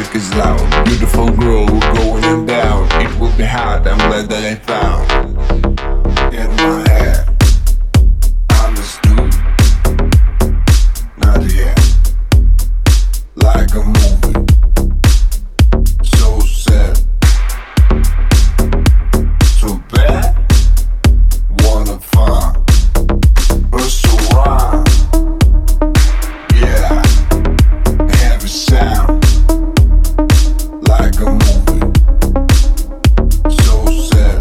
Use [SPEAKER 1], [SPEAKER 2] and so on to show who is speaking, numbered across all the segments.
[SPEAKER 1] music is loud. Beautiful girl, we're going down. It will be hot, I'm glad that I found. In my head, understood. Not yet. Like a movie. So sad. So bad. Wanna find. But so wrong. Yeah. Heavy sound. Like a movie. So sad.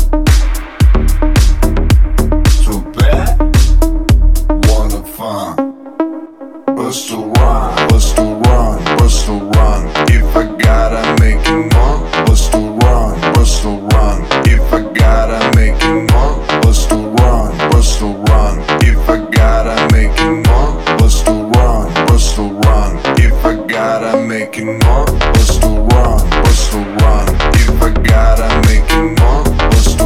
[SPEAKER 1] So bad. Wanna find. Bust to run, bust to run, bust to run. If I gotta make it more, bust to run, bust to run. If I gotta make it more, bust to run, bust to run. If I gotta make it more, bust to run, bust to run. If I gotta make it more, bust to run, bust to run. If I gotta make it more, bust to